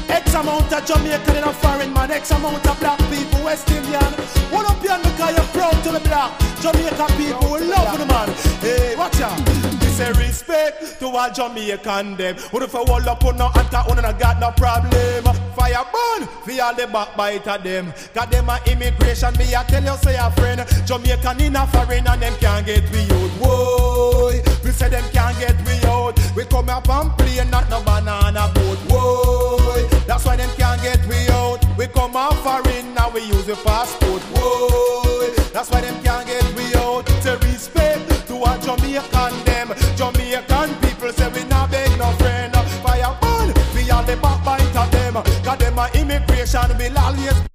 X amount of Jamaican and a foreign man, X amount of black people, West Indian. What up here because you're proud to be black. Jamaican people will love the man. Hey, watch out. This a respect to all Jamaican them. What if I wall up on no anti on and I got no problem? Fire burn for all the backbiter them. Got them a immigration, me I tell you say a friend. Jamaican in a foreign and them can't get we out. Whoa, we say them can't get we out. We come up and play not no banana boat. Whoa, that's why them can't get we out. We come up foreign now we use a passport. Whoa, that's why them can't get we out. To respect to all Jamaican them. Jamaican people say we not beg no friend. Fire burn, we all the backbiter them. Got them a immigration will always